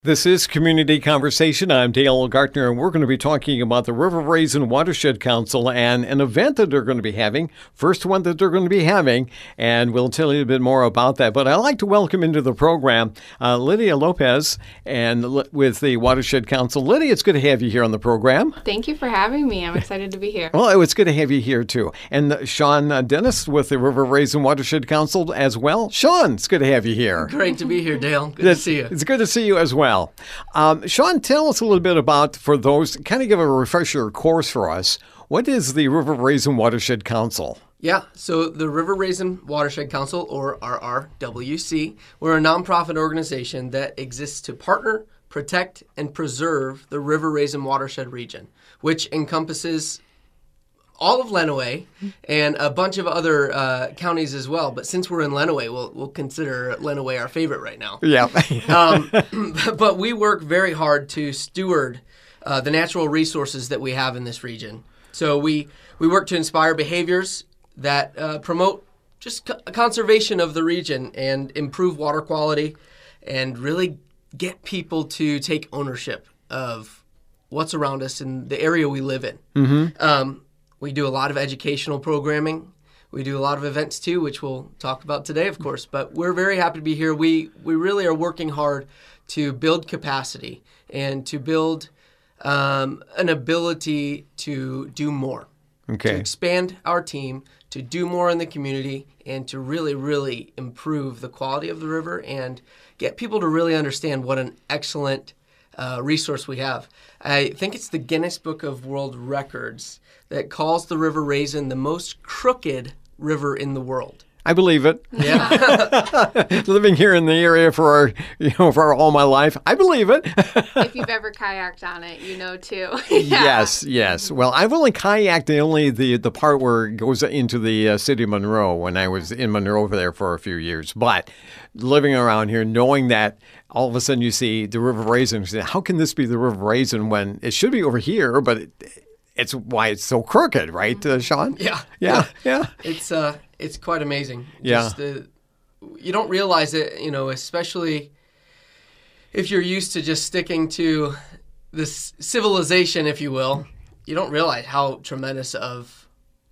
This is Community Conversation. I'm Dale Gartner, and we're going to be talking about the River Raisin Watershed Council and an event that they're going to be having, first one that they're going to be having, and we'll tell you a bit more about that. But I'd like to welcome into the program Lydia Lopez and with the Watershed Council. Lydia, it's good to have you here on the program. Thank you for having me. I'm excited to be here. Well, it's good to have you here, too. And Sean Dennis with the River Raisin Watershed Council as well. Sean, it's good to have you here. Great to be here, Dale. Good to see you. It's good to see you as well. Sean, tell us a little bit about, for those, kind of give a refresher course for us. What is the River Raisin Watershed Council? Yeah, so the River Raisin Watershed Council, or RRWC, we're a nonprofit organization that exists to partner, protect, and preserve the River Raisin watershed region, which encompasses all of Lenawee and a bunch of other counties as well. But since we're in Lenawee, we'll consider Lenawee our favorite right now. Yeah. But we work very hard to steward the natural resources that we have in this region. So we work to inspire behaviors that promote just conservation of the region and improve water quality and really get people to take ownership of what's around us in the area we live in. Mm-hmm. We do a lot of educational programming. We do a lot of events too, which we'll talk about today, of course. But we're very happy to be here. We really are working hard to build capacity and to build an ability to do more. Okay. To expand our team, to do more in the community, and to really, really improve the quality of the river and get people to really understand what an excellent resource we have. I think it's the Guinness Book of World Records that calls the River Raisin the most crooked river in the world. I believe it. Yeah. Living here in the area for all my life, I believe it. If you've ever kayaked on it, you know too. Yes. Well, I've only kayaked the part where it goes into the city of Monroe when I was in Monroe over there for a few years. But living around here, knowing that all of a sudden you see the River Raisin, you say, how can this be the River Raisin when it should be over here, but it's why it's so crooked, right, Sean? Yeah. Yeah. It's quite amazing. Yeah. You don't realize it, especially if you're used to just sticking to this civilization, if you will. You don't realize how tremendous of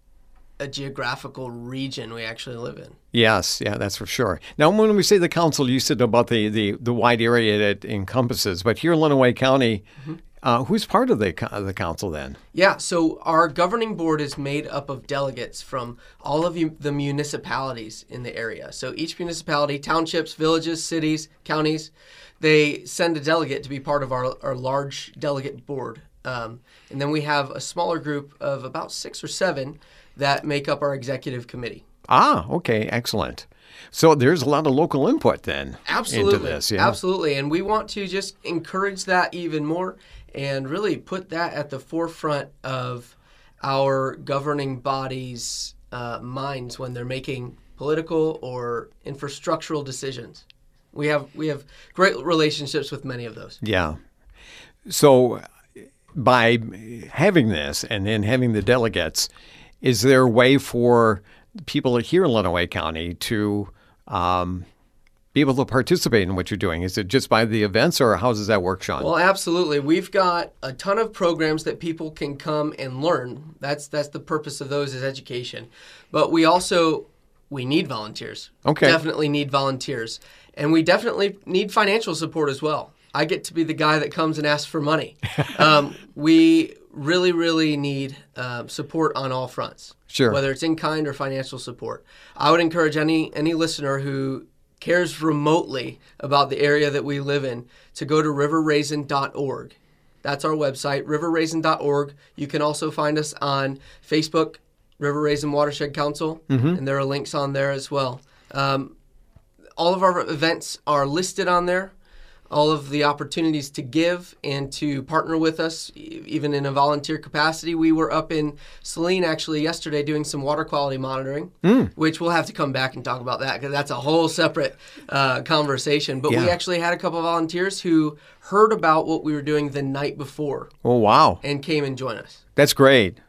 a geographical region we actually live in. Yes, yeah, that's for sure. Now, when we say the council, you said about the wide area that it encompasses, but here in Lenawee County, who's part of the council then? Yeah, so our governing board is made up of delegates from all of the municipalities in the area. So each municipality, townships, villages, cities, counties, they send a delegate to be part of our large delegate board. And then we have a smaller group of about 6 or 7 that make up our executive committee. Ah, okay, excellent. So there's a lot of local input then Absolutely. into this. Yeah. Absolutely, and we want to just encourage that even more and really put that at the forefront of our governing bodies' minds when they're making political or infrastructural decisions. We have great relationships with many of those. Yeah. So by having this and then having the delegates, is there a way for people here in Lenawee County to be able to participate in what you're doing? Is it just by the events, or how does that work, Sean? Well, absolutely. We've got a ton of programs that people can come and learn. That's the purpose of those, is education. But we need volunteers. Okay. Definitely need volunteers. And we definitely need financial support as well. I get to be the guy that comes and asks for money. We really, really need support on all fronts. Sure. Whether it's in kind or financial support. I would encourage any listener who cares remotely about the area that we live in to go to riverraisin.org. That's our website, riverraisin.org. You can also find us on Facebook, River Raisin Watershed Council, and there are links on there as well. All of our events are listed on there. All of the opportunities to give and to partner with us, even in a volunteer capacity. We were up in Saline actually yesterday doing some water quality monitoring, which we'll have to come back and talk about that because that's a whole separate conversation. But we actually had a couple of volunteers who heard about what we were doing the night before. Oh, wow. And came and joined us. That's great.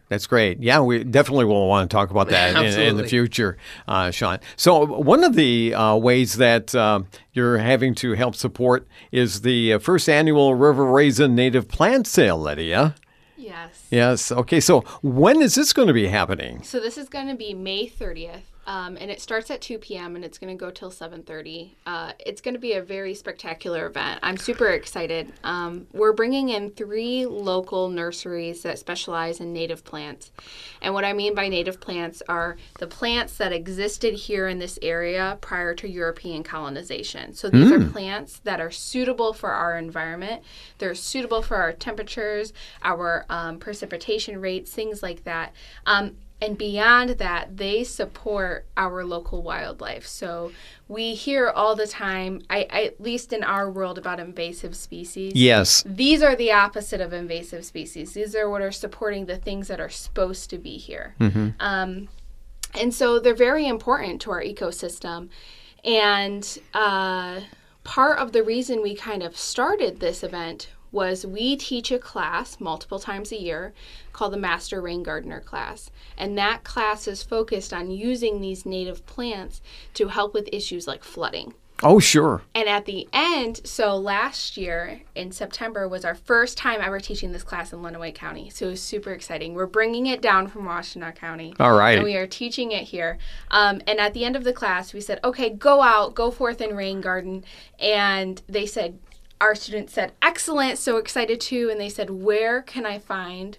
That's great. Yeah, we definitely will want to talk about that in the Absolutely. future, Sean. So one of the ways that you're having to help support is the first annual River Raisin Native Plant Sale, Lydia. Yes. Yes. Okay. So when is this going to be happening? So this is going to be May 30th, and it starts at 2 p.m. and it's going to go till 7:30. It's going to be a very spectacular event. I'm super excited. We're bringing in 3 local nurseries that specialize in native plants. And what I mean by native plants are the plants that existed here in this area prior to European colonization. So these are plants that are suitable for our environment. They're suitable for our temperatures, our precipitation rates, things like that. And beyond that, they support our local wildlife. So we hear all the time, at least in our world, about invasive species. Yes. These are the opposite of invasive species. These are what are supporting the things that are supposed to be here. And so they're very important to our ecosystem. And part of the reason we kind of started this event was we teach a class multiple times a year called the Master Rain Gardener class. And that class is focused on using these native plants to help with issues like flooding. Oh, sure. And at the end, so last year in September was our first time ever teaching this class in Lenawee County. So it was super exciting. We're bringing it down from Washtenaw County. All right. And we are teaching it here. And at the end of the class, we said, okay, go out, go forth and rain garden. And they said, our students said, excellent, so excited too. And they said, where can I find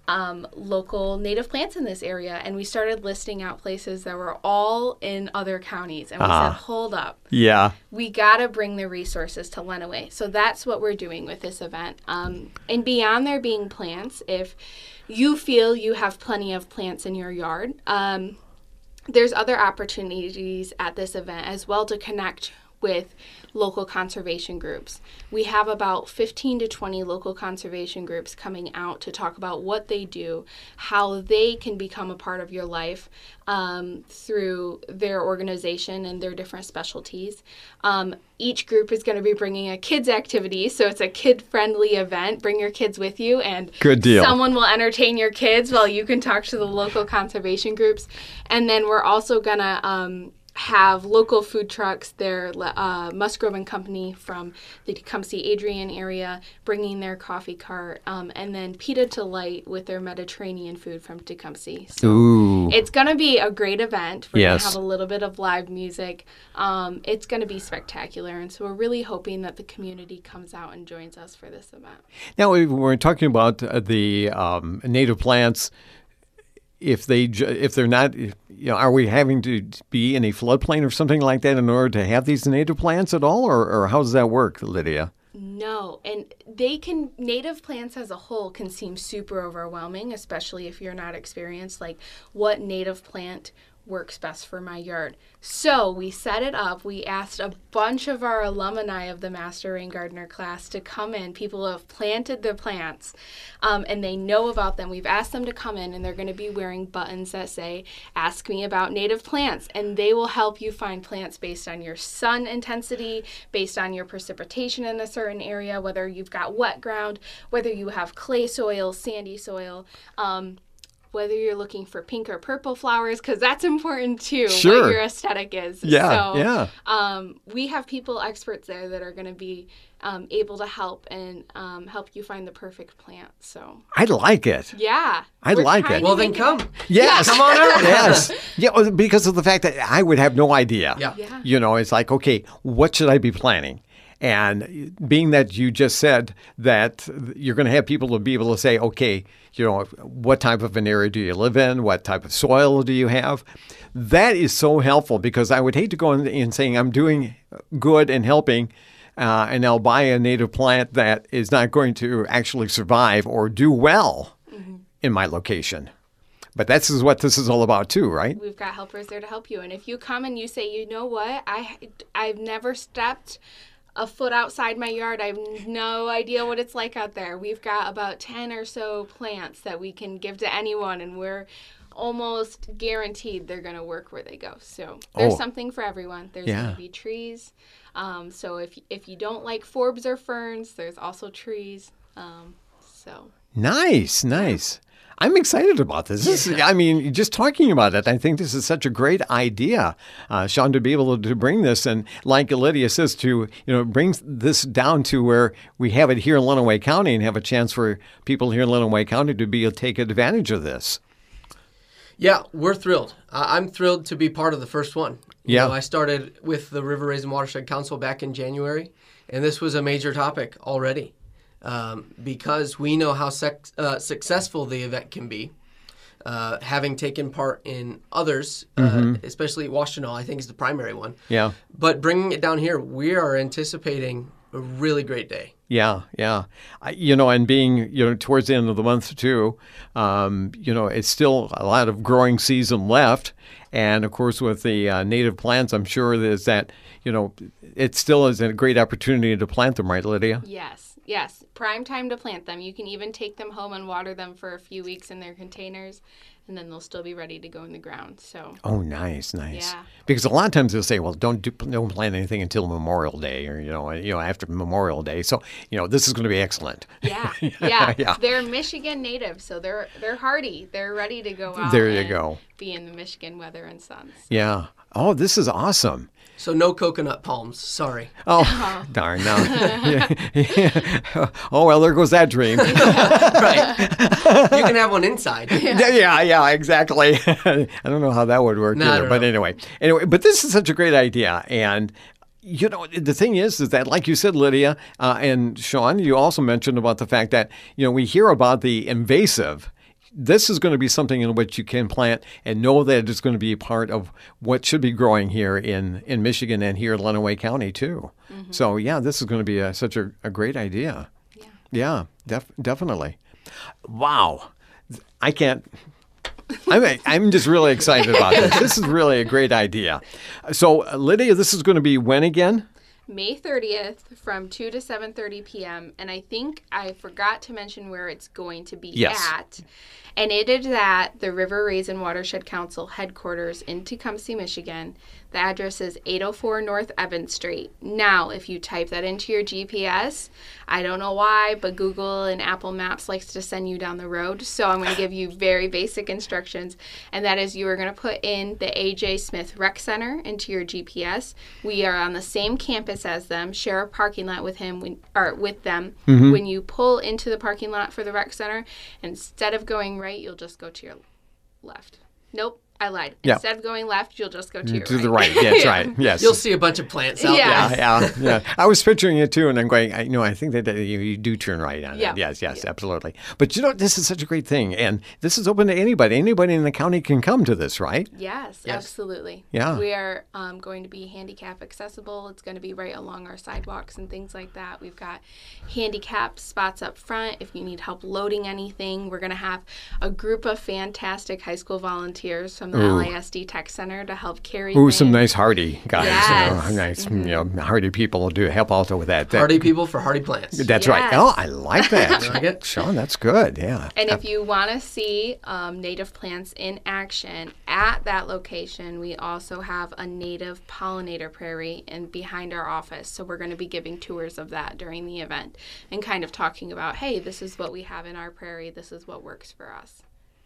local native plants in this area? And we started listing out places that were all in other counties. And we said, hold up. Yeah. We got to bring the resources to Lenawee. So that's what we're doing with this event. And beyond there being plants, if you feel you have plenty of plants in your yard, there's other opportunities at this event as well to connect with local conservation groups. We have about 15 to 20 local conservation groups coming out to talk about what they do, how they can become a part of your life through their organization and their different specialties. Each group is going to be bringing a kids activity, so it's a kid-friendly event. Bring your kids with you, and Good deal. someone will entertain your kids while you can talk to the local conservation groups. And then we're also going to have local food trucks. They're Musgrove and Company from the Tecumseh Adrian area bringing their coffee cart, and then Pita Delight with their Mediterranean food from Tecumseh. So Ooh. it's going to be a great event. We're going Yes. to have a little bit of live music. It's going to be spectacular, and so we're really hoping that the community comes out and joins us for this event. Now, we're talking about the native plants. If they're not, are we having to be in a floodplain or something like that in order to have these native plants at all, or how does that work, Lydia? No, and native plants as a whole can seem super overwhelming, especially if you're not experienced, like what native plant works best for my yard. So we set it up. We asked a bunch of our alumni of the Master Rain Gardener class to come in, people who have planted the plants, and they know about them. We've asked them to come in, and they're going to be wearing buttons that say, ask me about native plants, and they will help you find plants based on your sun intensity, based on your precipitation in a certain area, whether you've got wet ground, whether you have clay soil, sandy soil, whether you're looking for pink or purple flowers, because that's important too, Sure. what your aesthetic is. Yeah, So, yeah. we have people, experts there that are going to be able to help and help you find the perfect plant. So, I like it. yeah. I we're like trying it. to Well, then make it- come. Yes. Come on out. Yes. Yeah, well, because of the fact that I would have no idea. Yeah. Yeah. It's like, okay, what should I be planning? And being that you just said that you're going to have people to be able to say, okay, what type of an area do you live in? What type of soil do you have? That is so helpful, because I would hate to go in and saying I'm doing good and helping, and I'll buy a native plant that is not going to actually survive or do well in my location. But this is what this is all about too, right? We've got helpers there to help you. And if you come and you say, you know what, I've never stepped a foot outside my yard. I have no idea what it's like out there. We've got about 10 or so plants that we can give to anyone, and we're almost guaranteed they're going to work where they go. So there's something for everyone. There's going to be trees. So if you don't like forbs or ferns, there's also trees. So Nice, nice. I'm excited about this. I mean, just talking about it, I think this is such a great idea, Sean, to be able to bring this and, like Lydia says, to bring this down to where we have it here in Lenawee County and have a chance for people here in Lenawee County to be able to take advantage of this. Yeah, we're thrilled. I'm thrilled to be part of the first one. You know, I started with the River Raisin Watershed Council back in January, and this was a major topic already. Because we know how successful the event can be. Having taken part in others, especially Washtenaw, I think is the primary one. Yeah. But bringing it down here, we are anticipating a really great day. Yeah, yeah. And being, towards the end of the month too, it's still a lot of growing season left. And of course, with the native plants, I'm sure there's that, it still is a great opportunity to plant them, right, Lydia? Yes. Prime time to plant them. You can even take them home and water them for a few weeks in their containers, and then they'll still be ready to go in the ground. So. Oh, nice. Yeah. Because a lot of times they'll say, well, don't plant anything until Memorial Day, or after Memorial Day. So this is going to be excellent. Yeah. They're Michigan native, so they're hardy. They're ready to go out. There you go. Be in the Michigan weather and sun. So. Yeah. Oh, this is awesome. So no coconut palms. Sorry. Oh, darn. No. Oh, well, there goes that dream. Right. You can have one inside. Yeah, exactly. I don't know how that would work either. But anyway, but this is such a great idea. And the thing is that, like you said, Lydia and Sean, you also mentioned about the fact that, we hear about the invasive. This is going to be something in which you can plant and know that it's going to be part of what should be growing here in Michigan and here in Lenawee County, too. Mm-hmm. So, this is going to be such a great idea. Yeah, definitely. Wow. I'm just really excited about this. This is really a great idea. So, Lydia, this is going to be when again? May 30th from 2 to 7:30 p.m. And I think I forgot to mention where it's going to be at. And it is at the River Raisin Watershed Council headquarters in Tecumseh, Michigan. The address is 804 North Evans Street. Now, if you type that into your GPS, I don't know why, but Google and Apple Maps likes to send you down the road. So I'm going to give you very basic instructions. And that is you are going to put in the A.J. Smith Rec Center into your GPS. We are on the same campus as them, share a parking lot with them. Mm-hmm. When you pull into the parking lot for the rec center, instead of going right, you'll just go to your left. Nope. I lied. Instead of going left, you'll just go to your right. To the right. That's right. Yes. You'll see a bunch of plants out there. Yeah. I was picturing it too, and I'm going, I think that you do turn right on it. Yes, absolutely. But this is such a great thing, and this is open to anybody. Anybody in the county can come to this, right? Yes. Absolutely. Yeah. We are going to be handicap accessible. It's going to be right along our sidewalks and things like that. We've got handicap spots up front if you need help loading anything. We're going to have a group of fantastic high school volunteers from the LISD Tech Center to help carry some nice hardy guys. Yes. Nice, hardy people to help also with that. Hardy people for hardy plants. That's right. Oh, I like that. You like it? Sean, that's good. Yeah. And if you want to see native plants in action at that location, we also have a native pollinator prairie behind our office. So we're going to be giving tours of that during the event and kind of talking about, hey, this is what we have in our prairie. This is what works for us.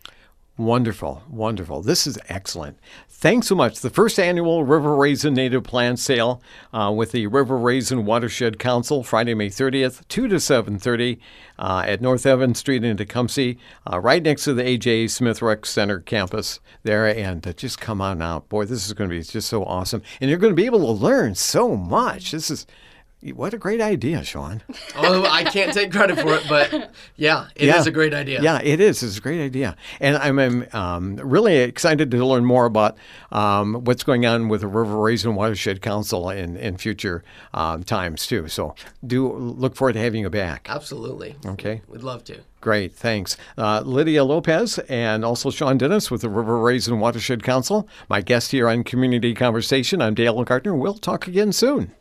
Wonderful. This is excellent. Thanks so much. The first annual River Raisin Native Plant Sale with the River Raisin Watershed Council, Friday, May 30th, 2 to 7:30 at North Evans Street in Tecumseh, right next to the A.J. Smith Rec Center campus there. And just come on out. Boy, this is going to be just so awesome. And you're going to be able to learn so much. What a great idea, Sean. Oh, I can't take credit for it, but it is a great idea. Yeah, it is. It's a great idea. And I'm really excited to learn more about what's going on with the River Raisin Watershed Council in future times, too. So do look forward to having you back. Absolutely. Okay. We'd love to. Great, thanks. Lydia Lopez and also Sean Dennis with the River Raisin Watershed Council. My guest here on Community Conversation, I'm Dale Gardner. We'll talk again soon.